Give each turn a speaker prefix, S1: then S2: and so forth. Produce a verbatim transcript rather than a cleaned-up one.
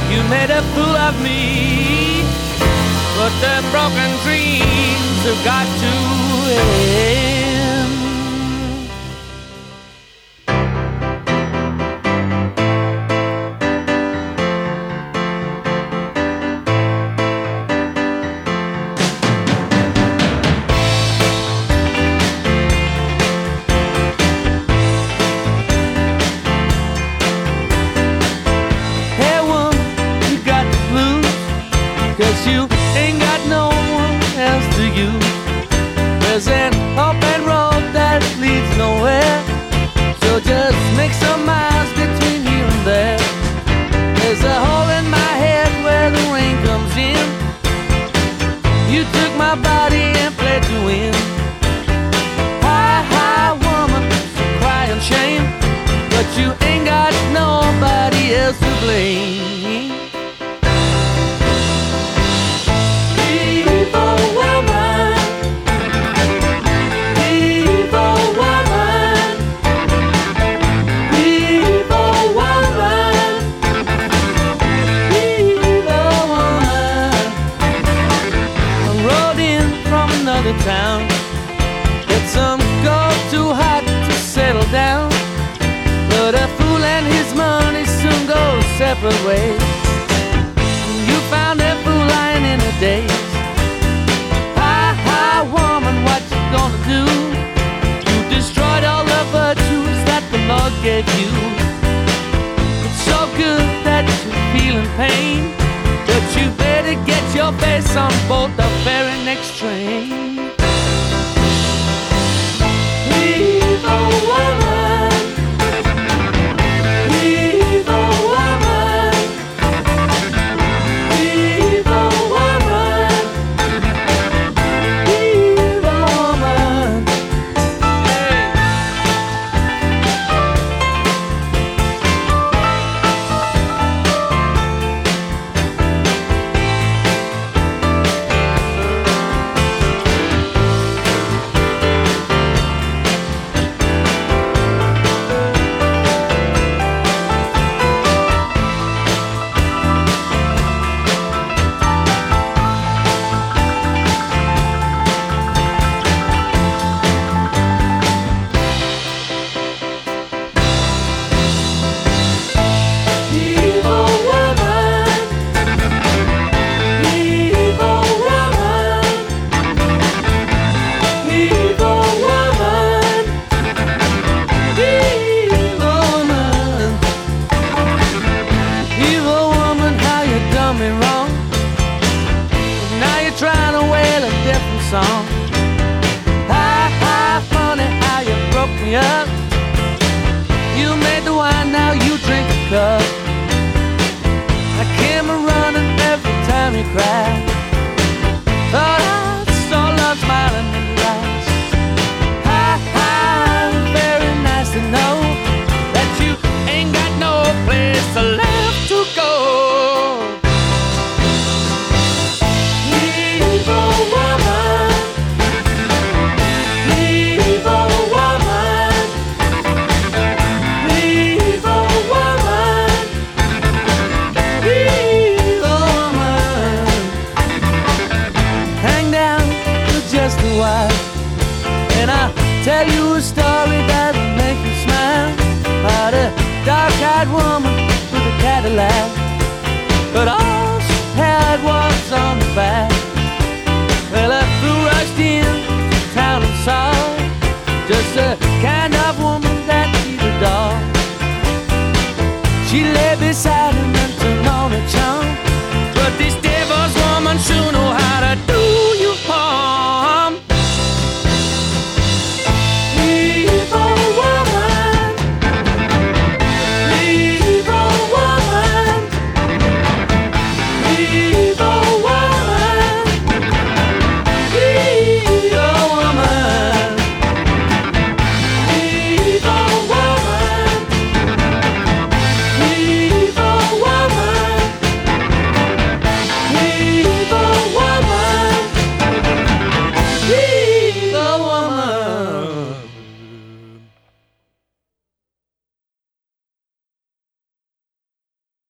S1: You made a fool of me, but the broken dreams have got to end. You ain't got no one else to use. There's an open road that leads nowhere, so just make some miles between here and there. There's a hole in my head where the rain comes in. You took my body and played to win. Hi, hi, woman, so cry and shame, but you ain't got nobody else to blame. Town, it's some gold too hot to settle down, but a fool and his money soon go separate ways. You found a fool lying in the days. Hi, hi, woman, what you gonna do? You destroyed all the virtues that the Lord gave you. It's so good that you're feeling pain, but you better get your face on board the very next train. Leave a woman, leave a woman, leave a woman, leave a woman. Hey. Song. Hi, hi, funny how you broke me up. You made the wine, now you drink a cup. I came a running every time you cried. Thought I saw love smiling in your eyes. Hi, hi, very nice to know that you ain't got no place left to go. Leave a woman, and I'll tell you a story that'll make you smile about a dark-eyed woman with a Cadillac, but all she had was on the back. Well, a fool rushed in to town and saw just the kind of woman that she'd adore. She lay beside